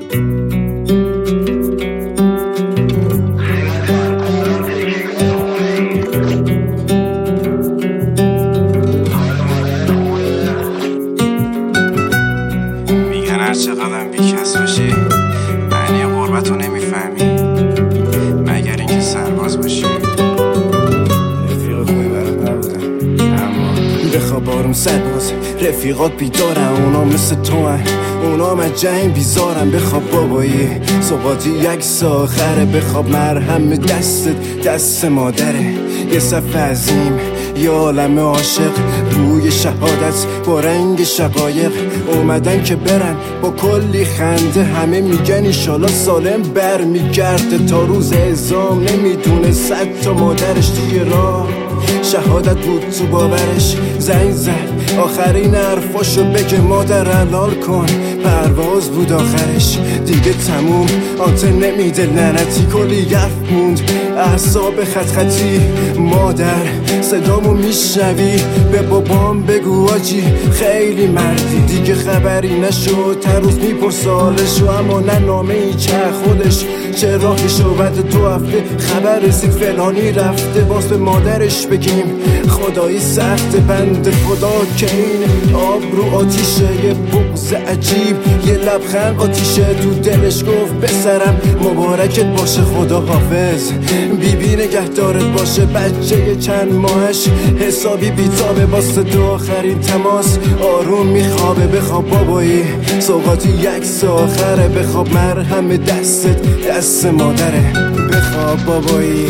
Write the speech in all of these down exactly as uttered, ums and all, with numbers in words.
میگن هر چقدر بی کس باشی معنی غربتو نمیفهمی، مگر اینکه سرباز باشی. رفیق خوبی برام نبودن اما بخواب آروم سرباز، رفیقات بیدارن، اونا مثل تو هن، اونا من جنگ بیزارن. بخواب بابایی صبحاتی یک ساخره، بخواب مرهم دستت دست مادره. یه صف عظیم یه عالم عاشق روی شهادت با رنگ شقایق اومدن که برن با کلی خنده. همه میگن ایشالا سالم بر میگرده، تا روز اعزام نمیدونه صد تا مادرش توی راه شهادت بود تو باورش. زنگ زد آخرین حرفاشو بگه مادر حلال کن، پرواز بود آخرش دیگه تموم. آنتن نمیده لعنتی کلی یف موند، اعصاب خط خطی. مادر صدامو میشنوی؟ به بابام بگو آجی خیلی مردی. دیگه خبری نشد هر روز میپرسالشو، اما نه نامه ای چه خودش چه راهی شود. دو هفته خبر رسید فلانی رفته، باز به مادرش بگیم خدایی سخت. بند خدا که این آب رو آتیشه، یه بغض عجیب یه لبخند آتیشه تو دلش. گفت بسرم مبارکت باشه خدا حافظ، بی بی نگهدارت باشه. بچه چند ماهش حسابی بیتابه، واسه دو آخرین تماس آروم میخوابه. بخواب بابایی سوقاتی یک ساخره، بخواب مرهم دستت دست مادره. بخواب بابایی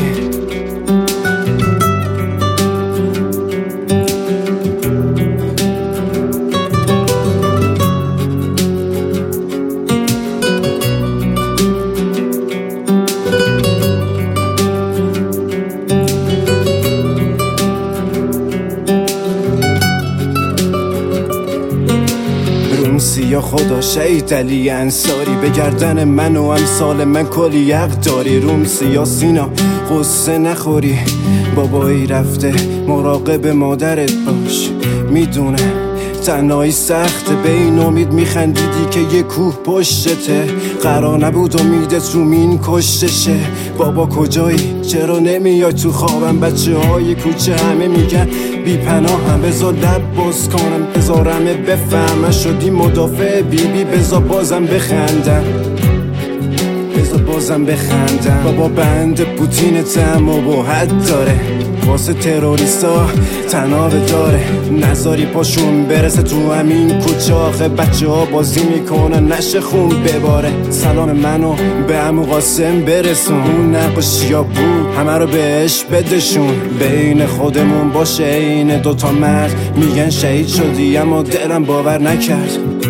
یا خدا شهید علی انصاری، به گردن من و امثال من کلی یق داری. روم سیا سینا قصه نخوری، بابایی رفته مراقب مادرت باش. میدونم تنهایی سخته، به این امید میخندیدی که یه کوه پشتته. قرار نبود امیدت رو مین کشتشه. بابا کجایی؟ چرا نمیای تو خوابم؟ بچه های کوچه همه میگن بی پناه هم، بذار لب باز کنم بذارمه بفهمم. شدی مدافع بی بی بذار بازم بخندم، بذار بازم بخندم. بابا بند پوتین تم و با حد داره، واسه تروریستا تنابه داره. نذاری پاشون برسه تو همین کوچه، آخه بچه ها بازی میکنن نشه خون بباره. سلام منو به عمو قاسم برسون، اون نقاشی ها بود همه رو بهش بدشون. بین خودمون باشه این دوتا مرد، میگن شهید شدی اما دلم باور نکرد.